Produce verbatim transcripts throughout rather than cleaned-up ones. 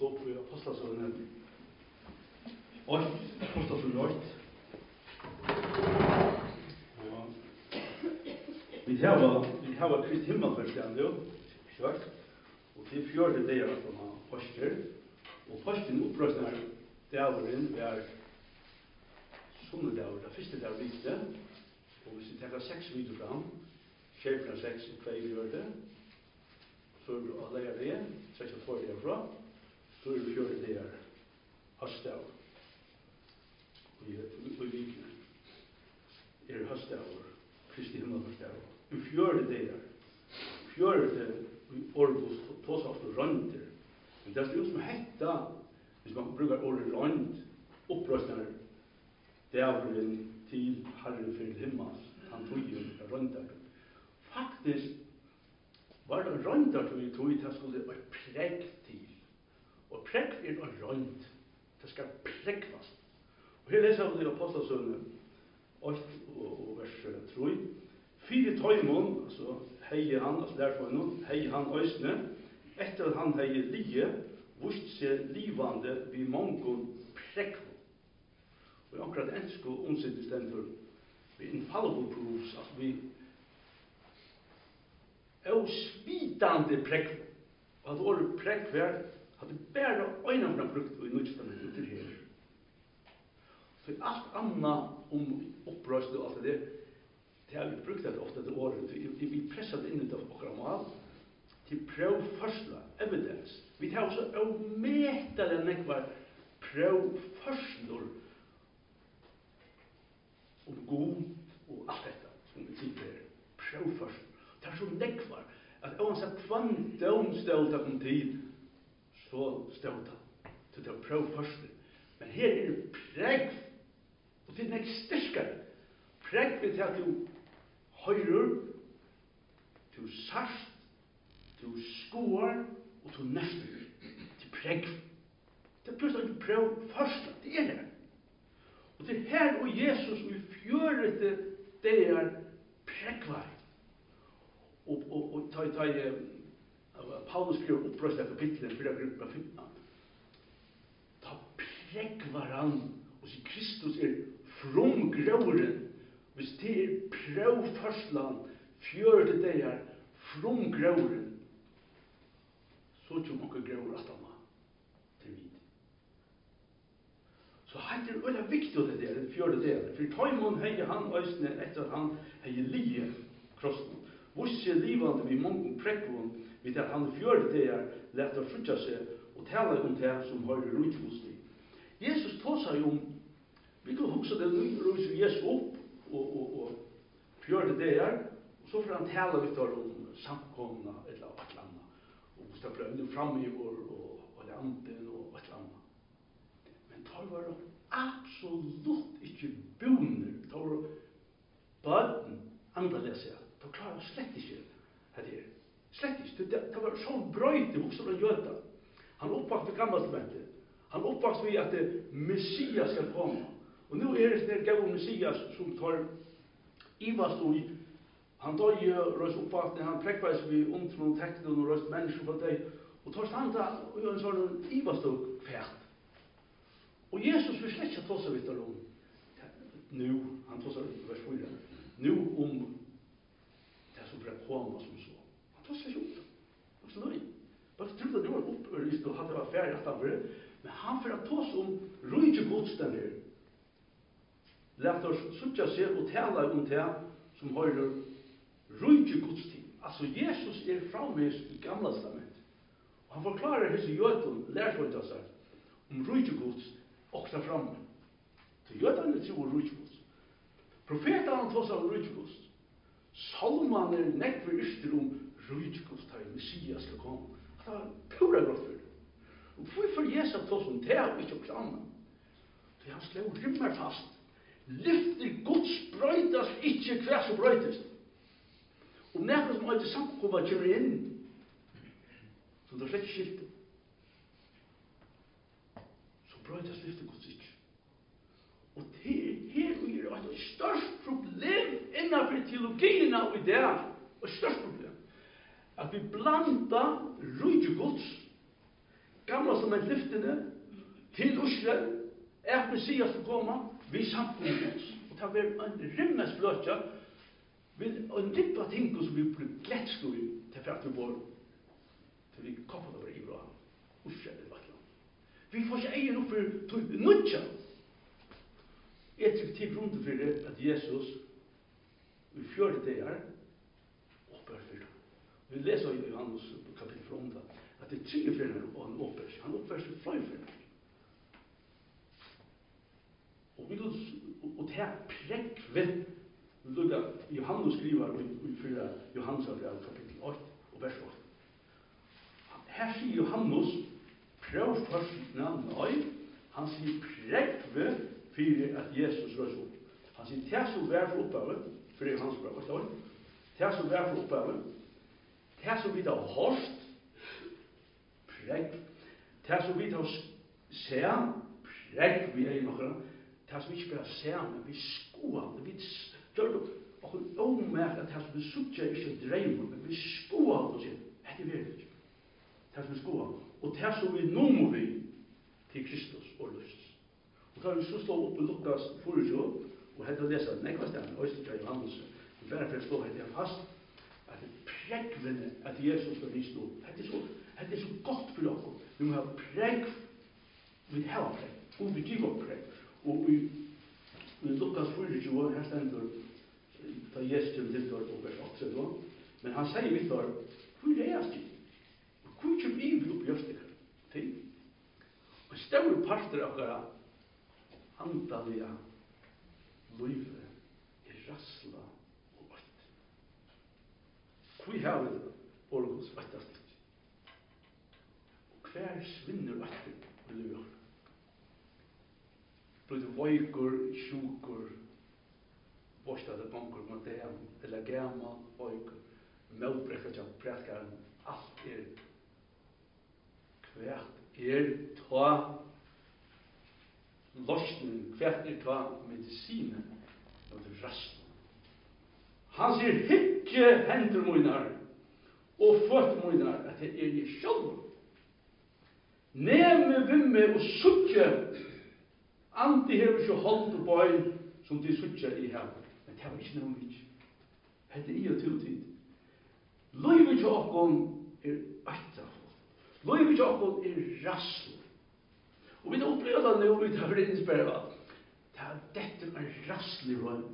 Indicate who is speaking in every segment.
Speaker 1: slå opp i Apostlasøvnen. Og Apostlasøvnen åtte. Vi har vi har Kristi himmelfärdsdagen nu, kört. Och till fjärde dagen som har påsken. Och påsken uppröstnar dagen är söndag, det första dag veckan. Och vi tar sex minuter fram. Kyrkan sex och två fjärde. Så alla är det, sex och två där fram. Så är det fjärde dagar. Höstdag. Och vi vi är höstdag. Kristi himmelfärdsdag. I fjärde dagar. Fjärde orgus tås av rönder. Men det är ju som hetta, hvis man brukar ordet rönd, uppröstnar dävren till Herren för himmels. Han tog ju röndar. Faktiskt var det röndar tog ju tog ju det skulle vara prägg till. Och prägg är en rönd. Det ska prägvas. Och här läser vi i Apostlasövnen åtta och vers tre. Fyra tøymon, altså hei han, altså lærfoinen, hei han øysne, etter at han hei lie, vust seg livande vi mongon prekvo. Og akkurat ensko omsittet den for vi infallible proofs, altså vi avsvidande prekvo. Og at året prekver hadde bare øynene brukt i nødstamentet til her. Så alt annet om opprøstet og alt det der, det har vi brukt det ofte til året. Vi, vi presset inn ut av okra mal til prøvførsla, evidens. Vi tar også avmetale nekvar prøvførslor om god og alt dette, som vi sier her. Prøvførsla. Det er så nekvar at oansett kvann domstålta kom tid, så stålta til det prøvførsla. Men her er det pregg, og det er nek styrskare. Pregg vil til at du høyrer, du sarst, du skoar, og du nester. Til pregg. Det er plutselig ikke prøv først, det er det. Og det er her og Jesus og i fjørete det er preggvei. Og, og, og ta i ta i Paulus skriver opprøst av kapitlet for gruppa femten. Ta preggvar han, og så Kristus er fromgrøveren. Hvis det er prøvførslan, fjørte det er fromgrøveren, så tror man ikke grøver at han til vid. Så det er veldig viktig at det er, det fjørte det er. For tøymon hei han øysene etter at han hei lie krossen. Vosse livande vi mongon prekvon, vid at han fjørte det er, lett å frutja seg og tala om det som har rutfosti. Jesus tog seg om, vi kan huske det nu, rutser Jesus opp, og, og, og fjørte det er, og så får han tala litt om samkomna, et eller annet, og hvis det ble enda fram i vår, og, og anden, og et eller annet. Men det var absolutt ikke bunner, det var bøten, annerledes seg, det klarer slett ikke det her. Slett ikke, det, det var så brøyte, hos han gjøta. Han oppvakt ved gammeltamentet, han oppvakt ved at Messias skal komme. Og nu er det der gav Messias som tar ivast og han tar jo røst oppvakten, han prekveis vi omtron og tekten og røst mennesker på deg, og tar standa og gjør en sånn ivast og fært. Og Jesus vil slett ikke ta seg vidt om nu, han tar seg vidt vers fire, nu om det som ble koma som så. Han tar seg ikke opp. Det er så nøy. Bare trodde det var oppørist og hadde vært ferdig at han var, men han får ta seg om rujtje godstand her. Lät oss suttja seg og tala om det som har rujtje godstid. Altså Jesus er framvis i gamla testament. Og han forklarer hese jøten, lærføyta seg om rujtje gods også framme. Så jøten er tro rujtje gods. Profeten han tås av rujtje gods. Salman er nekver yster om rujtje gods da Messias skal komme. Det var pura godt for det. Og hvorfor Jesus tås om det og ikke også annet? Så han slår rymmer fast. Lyfter Guds brøytas ikke hver som brøytast. Om nekva som ikke samkomma kommer inn, så det er slett skilt. Så brøytas lyfter Guds ikke. Og det er her og er et størst problem innenfor teologien av i det. Et størst problem. At vi blanda rujtje Guds gamla som er lyftene til Oslo, er Messias som kommer, vi samfunnet oss. Og det var en rimmes bløtja, vi en rippa ting som vi blir gletsko i til fært vi bor. Til vi kopper det bare i bra. Oslo er vattland. Vi får ikke egen opp for nødja. Jeg tykker til grunnen for at Jesus vi fjørte det her, oppør for. Vi leser i Johannes kapittel fronta, at det er tre fyrner og han oppør. Han oppør seg flere fyrner. Og vi og det er prekve, lukka Johannes skriver i fyra Johannes kapittel åtte og vers åtte. Her sier Johannes, prøv først nøy, han sier prekve for at Jesus røs opp. Han sier, det som vær for opphavet, for det er hans brev, forstår du? Det som vær for opphavet, det som vi da har hørst, prekve, det som vi da ser, prekve vi er i noen, det som vi ikke bare ser, men vi skoer, vi gjør det, og hun ommerker at det som vi sutter ikke dreimer, men vi skoer det og sier, det er virkelig. Det som vi skoer, og det som vi nå må vi til Kristus og løses. Og da har vi så stå opp i Lukas forutjå, og hette å lese den ekva stedet, Øystein Johannes, og bare for å stå hette fast, at det prekvene at Jesus skal vise noe. Hette er så, hette er så godt for dere. Vi må ha prekv, vi har prekv, og vi giver prekv. Og i, i Lukas forutjå, her stender, da Jesus kommer til dere, og vers åtte da, men han sier vidt dere, hvor er jeg stil? Hvor kommer vi opp i Østika? Ting. Og større parter av dere, antallige løyve er rassla og øtt. Hvor har vi Orgos øttast? Og hver svinner øtt og løyve? Blir det vøyker, sjuker, borstade bonker, modern, eller gammal, vøyker, møtbrekka til prætkaren, alt er hvert er ta løsning, hvert er ta medisine og det rasten. Han sier, hikke hender munar og føtter munar at det er jeg selv. Neme vimme og suttje anti hever ikke holdt og bøy som de suttje i her. Men det var ikke noe mye. Hette i og til tid. Løyve til åkken er øtta. Løyve til åkken er rassel. Og vi har opplevd det nå, vi tar for innsperret. Det er dette er rassel i røy.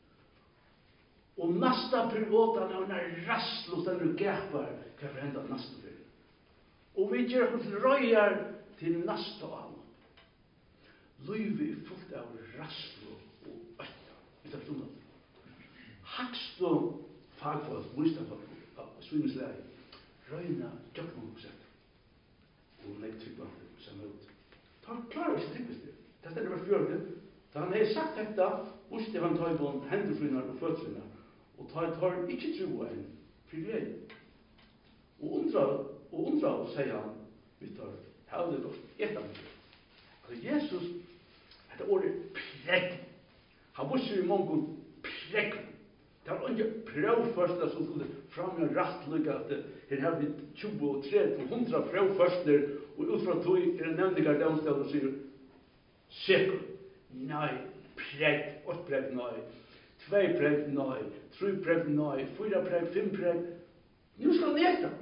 Speaker 1: Og næsta periode er en rassel hos den gapar hva for enda næsta periode. Og vi gjør hos røyer til næsta av. Løyve er fullt av rassel og øtta. Vi tar for det. Hakst og fagfolk, møystafagfolk, av svinneslæg, røyna døgnmannksett. Og legg tryggvande som ut. Han klarer ikke tryggvist det. Det stender vers fjørte. Da han har sagt dette, visste han tar på hendefrynar og fødslinnar, og tar tar ikke tro enn, for det. Og undra, og undra, sier han, vi tar, her det godt, et av meg. Altså Jesus, dette ordet pregg, han visste i mongon pregg. Det var ikke prøvførsler som skulle fram i en rastløyga at her har vi tjue og tretti og hundra prøvførsler og utfra tog er det nevndigar domstad og sier sikker, nei, pregg, åtte pregg, nei, tvei pregg, nei, tre pregg, nei, fyra pregg, fem pregg. Nu skal han eka.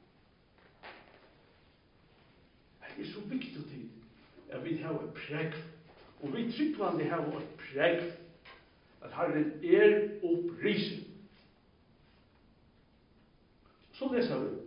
Speaker 1: Det er så viktig tid at vi har et pregg og vi tryggvande har et pregg at Herren er opprisen. Så leser vi.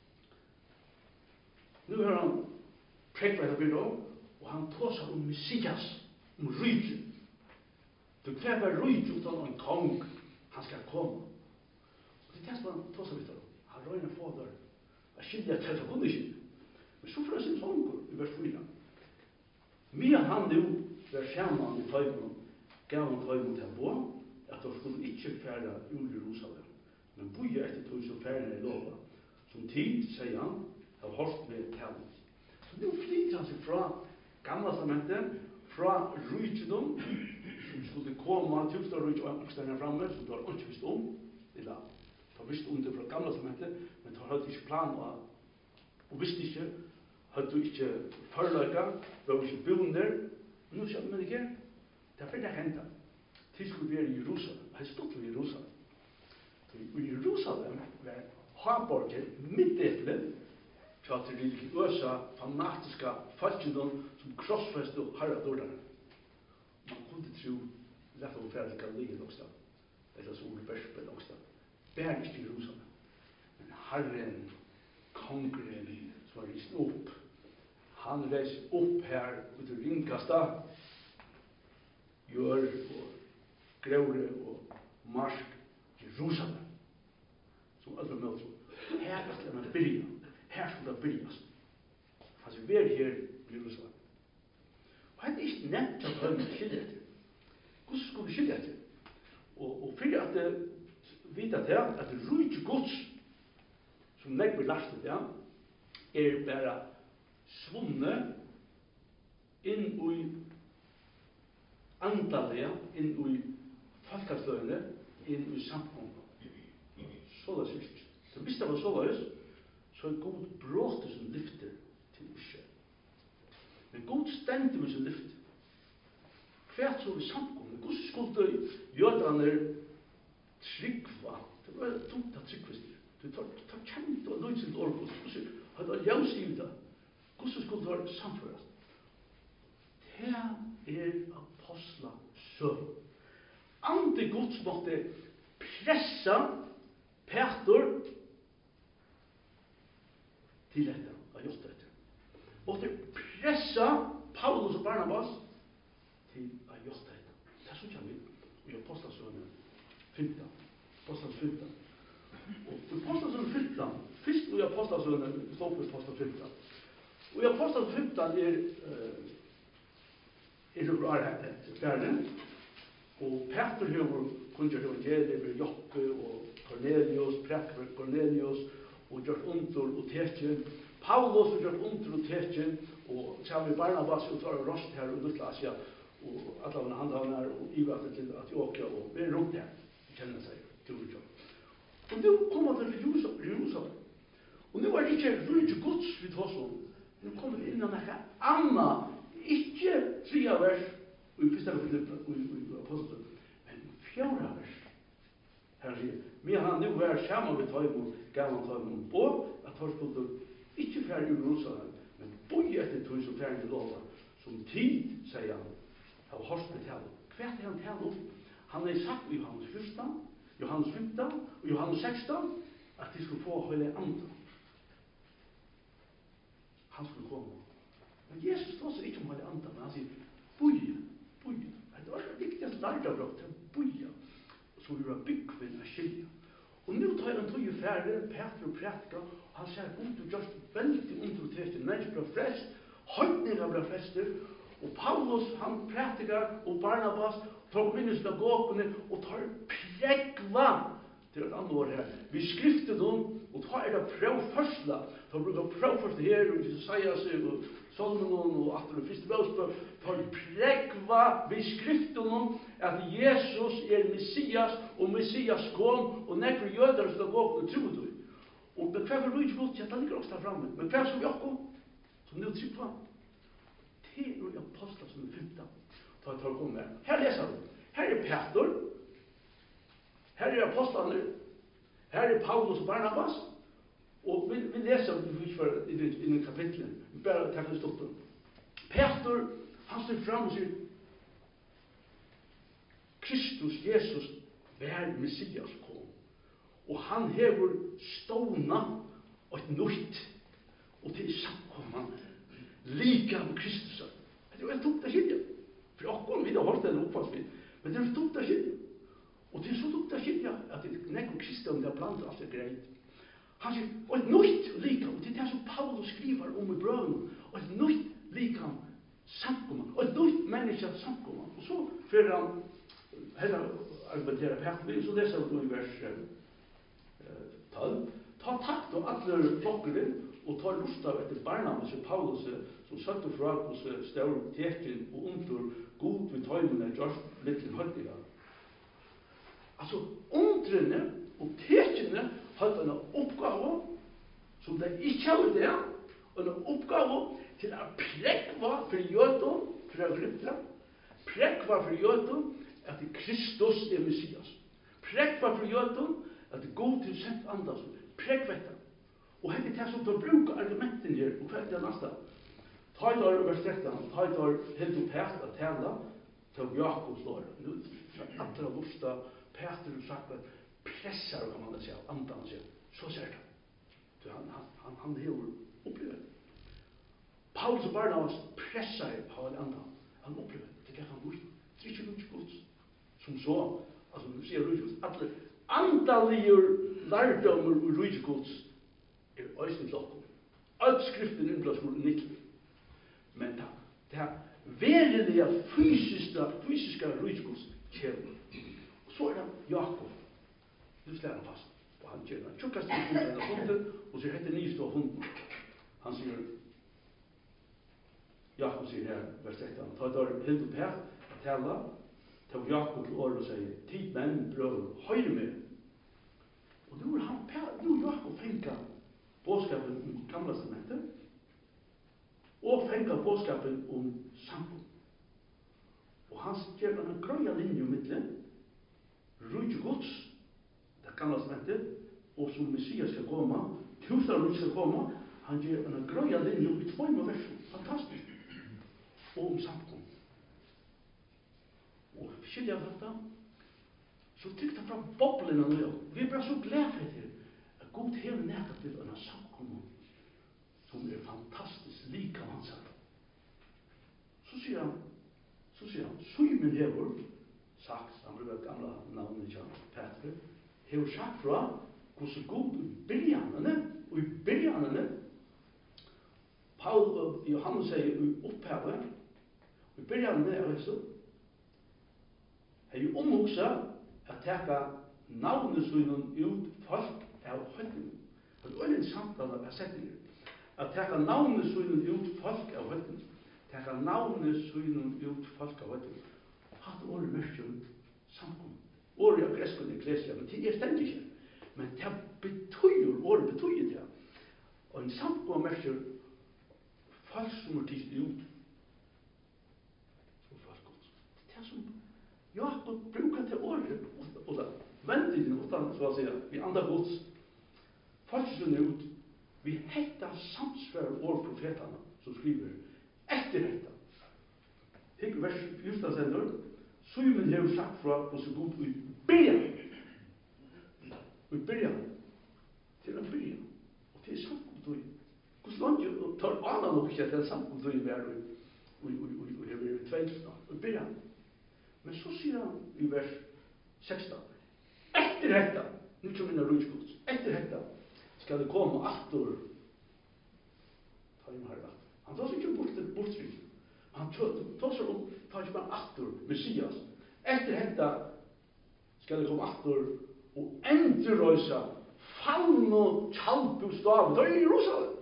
Speaker 1: Nu har han prekvært av byrå, og han tar seg om Messias, om rydje. Du hver var rydje utan en kong, han skal komme. Og det er det som han tar seg vidt av. Han røyner få der. Jeg skiljer at det kunne ikke. Men så får han sin sånger i vers fyra. Mye han nu, der skjermen i tøymen, gav han tøymen til å bo, at de skulle ikke fære ur Jerusalem, men boje etter tog som færene i lova. Som tid, sier han, har hørt med talent. Så nå flyter han seg fra gamla testamentet, fra rydgjendom, som skulle komme, tusen rydgjend og angstene framme, som du har ikke visst om, eller du har visst om det fra gamla testamentet, men du har hatt ikke plan og, og visst ikke, hadde du ikke forløyka, var ikke bunder. Nu sier man ikke, det er fyrir henta. Til skulle være i Jerusalem, det er stått i Jerusalem. I Jerusalem var Haborgen midtdelen, til at religiøse, fanatiske folkene som krossfeste og herradordene. Man kunne tro, lett å fære til Galilea nokstad, eller så Ole Berspe nokstad. Bær ikke i Jerusalem. Men Herren, kongren, som var rist opp, han reis opp her ut til ringkasta, gjør og grøvre og marsk Jerusalem. Som alle møter. Her er man byrja. Her skulle det byrjas. Altså, vi er her i Jerusalem. Og det er ikke nevnt at han skiljer etter. Hvordan skulle vi skilje etter? Og, og for at det vite til at det rujt gods som nek blir lastet, ja, er bare svunne inn i antallet, inn i folkesløyene, inn i samkommet. Så det er slik. Så hvis det var så løs, så er god bråte som lyfter til Israel. Men god stendte med sin lyfter. Hvert så vi samkommet. Hvordan skulle jødene tryggva? Det var tungt at tryggvist. Du tar, tar kjent og løy til orkos. Hvordan hadde han ljøs i det? Hvordan skulle det være samførast? Det er apostla søv. Ande Guds måtte pressa Peter til dette, av gjort dette. Måtte pressa Paulus og Barnabas til å gjort dette. Det er så kjent vi i Apostlasøvnen femten. Apostlasøvnen femten. Og i Apostlasøvnen femten, først i Apostlasøvnen, stå på Apostlasøvnen femten. Og i Apostlasøvnen femten er uh, er det bra her, og Peter høver kunnet evangeliet med Joppe og Cornelius, prekker Cornelius, og gjort under og tekjen. Paulus har gjort under og tekjen, og sammen med Barnabas og tar rost her og Lutla Asia, og alle handhavner og ivatet til Antioquia, og vi er rundt her, kjenner seg til Jerusalem. Og nå kommer det til Jerusalem. Og nå er det ikke rydde gods vi tar sånn. Nå kommer det inn av noe annet, ikke tria vers, og i første og apostelen, men fjorda vers. Her sier, vi har nå vært sammen med Tøymon, gav han Tøymon, og at han skulle ikke færre i Jerusalem, men boi etter tog som færre i lova, som tid, sier han, har hørt med tale. Hva er han tale om? Han har sagt i Johannes fjorten, Johannes femten og Johannes seksten, at de skulle få hele andre. Han skulle komme. Men Jesus tar seg ikke om hele andre, men han sier, boie, boie. Det var det viktigste lærdabrott, boie. Så vi var byggvinn av skilja. Og nå tar han tog i færre, Peter og prætka, og han sier, god, du gjør veldig undertøyte, mennesker ble frest, høytninger ble frester, og Paulus, han prætikar, og Barnabas, tar inn i synagogene, og tar pregva, det er et annet år her, vi skrifter dem, og tar er det prøvførsla, tar bruker prøvførsla her, og Jesajas, og Solomon, og Atter og Fyrste Bøsbø, tar pregva, vi skrifter dem, at Jesus er Messias, og Messias kom, og nekker jøder skal gå og tro det. Og med hver for ikke godt, ja, det ligger også der fremme, men hver som Jakob, som nå trykker på, det er jo apostler som er fymta, tar jeg tar å komme med. Her leser vi, her er Peter, her er apostlene, her er Paulus og Barnabas, og vi, vi leser vi for i, i, i kapitlet, vi bare tar det stoppen. Peter, han står frem og sier, Kristus, Jesus, vær Messias kom, og han hever ståna og et nøyt, og til samkomman, lika med Kristus. Det er jo en tomt av skilja, for akkurat vi har holdt den oppfattelig, men det er tomt av skilja. Og det er så dukt av skilja at det nekko Kristian det blandet alt er greit. Han sier, og et nøyt lika, og det er det som Paulus skriver om i brøven, og et nøyt lika samkomman, og et nøyt menneske samkomman. Og så fyrir han heller argumenterer Peter, så leser vi i vers tolv. Ta takt og alle flokkene, og ta lust av etter Barnabas og Paulus, som satt og fra hos stør tekin og under god ved tøymene gjørst litt til høytiga. Altså, undrene og tekene hadde en oppgave som de ikke hadde det, en oppgave til å prekva for jøden, for å grippe, prekva for jøden at Kristus er Messias. Prekva for jøden at God til sent andas, prekva etter. Og hette er det som tar bruk argumenten her, og hva er det neste? Ta i dag vers tretton, ta i dag helt opp her til å tale, til Jakobs lår. Nå er alle av lusta, Peter og sagt at pressar, kan man si, andan seg. Så ser det. Så han, han, han, han har opplevd. Paulus og Barnabas pressar på en andan. Han opplevd. Det er han gjort. Det er ikke noe gods. Som så, altså, nu sier Rujgods, alle andaligur lærdommer og Rujgods er øyne til okkur. Alt skriften innblås for nikkel. Men det, det er verilige fysiska, fysiska Rujgods kjærlig. Og så er det Jakob. Nu slår han fast. Og han kjører den tjukkast i hunden av hunden, og sier hette nyst av hunden. Han sier, Jakob sier her, vers tretton, ta et år helt opp her, at tala, ta Jakob til året og sier, tid menn, brød, høyre med. Og nå er han, nå er Jakob fengt bådskapen om gamla testamentet, og fengt bådskapen om samfunn. Og han gjør en grøya linje om midtelen, rujt gods, det gamla testamentet, og som Messias skal komme, tusen av skal komme, han gjør en grøya linje i två med versen. Fantastisk. Og om samfunn. Og skilja av dette, så tykte han fra boblen av nøy. Vi er bare så glede for det. At God hever nært til en samfunn som er fantastisk like av hans her. Så sier han, så sier han, Simon hever sagt, han bruker gamla navnet til Petre, hever sagt fra hvordan God i begynnerne, og i begynnerne, Paul og Johannes sier i opphavet, og i begynnerne er det så, hei omhugsa at teka navnet søgnen ut folk av høyden. Det er en samtale av setninger. At teka navnet søgnen ut folk av høyden. Teka navnet søgnen ut folk av høyden. Hatt året merkjum samkom. Året av greskene er kleslige, men det er stendig ikke. Men det betyr, året betyr det. Og en samkom merkjum folk som er tist ut. Som folk godt. Det er som Jakob brukar til året, og da vendingen, utan så å si, vi andre gods, faktisk ut, vi hetta samsvær år profeterne, som skriver, etter hetta. Hikk vers fjorten sender, Simon har sagt fra hos god ut byrjan. Ut byrjan. Til en byrjan. Og til samkomtøy. Hvordan langt jo, tar annen nok ikke at det er samkomtøy vi er og jeg vil tvengst ut byrjan. Men så sier han i vers sexton, etter hetta, nu kommer minna rujgods, etter hetta skal det komme atter, ta inn her, han tar seg ikke bort, bortstryk, han tar seg om, tar ikke bare atter, Messias, etter hetta skal det komme atter, og endurrøysa, fallen og tjalpustave, det er i Jerusalem.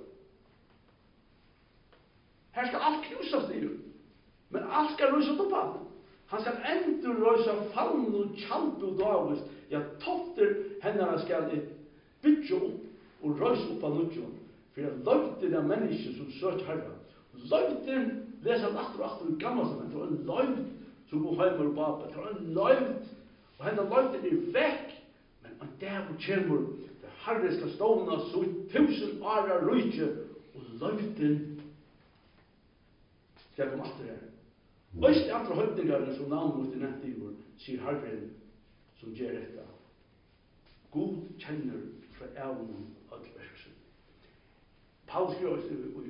Speaker 1: Her skal alt knusas det, men alt skal røysa opp av det. Han skal endurrøysa fallen og tjalpe og davist. Ja, tofter hennara skal bytja opp og røysa opp av nødjon. For at løgten av mennesker som søk herra. Løgten leser han atter og atter i gamla sammen. Det var en løgt som går heimur og baba. Det var en løgt. Og hennar løgten er vekk. Men en dag kjemur der herre skal ståna så i tusen åra rujtje. Og løgten skal komme atter her. Og ikke andre høytningarene som navnet i nettiver, sier Herren som gjør dette. God kjenner fra evnen av verksen. Paul skriver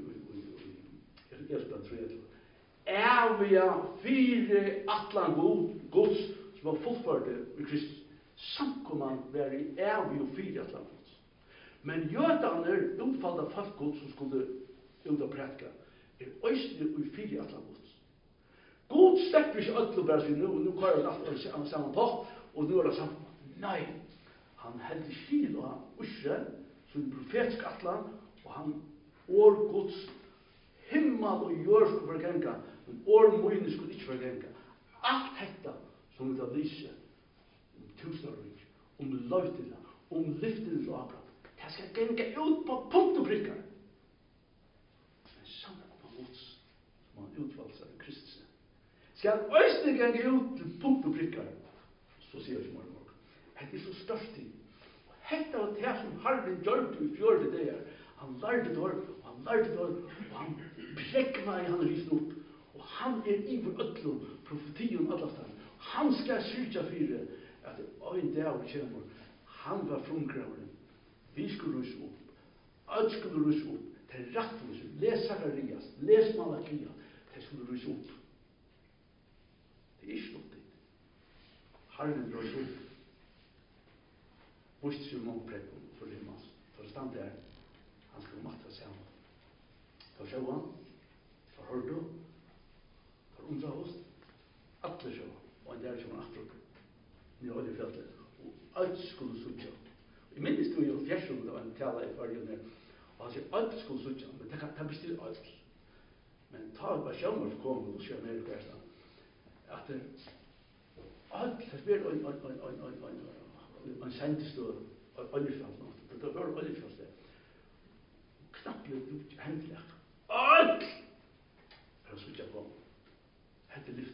Speaker 1: i Espen tre. Evige fire atlan gods som var fullførte i Kristus. Samkomman var i evige fire atlan gods. Men jødene utfallet falkgods som skulle ut av prætka er øyne i fire atlan gods. God slipper ikke alt å bare si, nå, nå kører det alt av samme pott, og nå er det samme. Nei, han heldig skil og han usre, som profetisk atlan, og han år Guds himmel og jord skulle forgenga, men år møyne skulle ikke forgenga. Alt dette som vi tar lyse, om tusenarvik, om løytene, om lyftene til Abraham, det skal genga ut på punkt og prikkar. skal østene gange ut til punkt og prikkar, så sier jeg morgen morgen. Det er så størst tid. Og hetta var det som Harvin gjør i fjørde det er. Han lærte dår, og han lærte dår, og han prekna i han risen opp. Og han er iver ødlom, profetien allastan. Han skal syrja fyre at ein dag kjemur. Han var frumkraveren. Vi skulle rys opp. Alt skulle rys opp. Det er rettvis. Les Sakarias, les Malakia. Det skulle rys opp. Det er ikke stått dit. Herren rys opp. Vist seg mange prekken for himmels. For det stand der. Han skulle makta seg sammen. For sjå han. For hørte. For undra oss. Atle sjå. Og en der kommer atter. Ni har oljefjellet. Og alt skulle suttja. I minnes du jo fjersom da han tala i fargen der. Og han sier alt skulle suttja. Men det kan bestyr alt. Men ta et par sjølmer for kom og skjer mer og at det alt det blir en en en en en en en sendestå oljefjell nå. Det var oljefjell der. Knappt jo hendelig. Alt! For å suttja på. Hette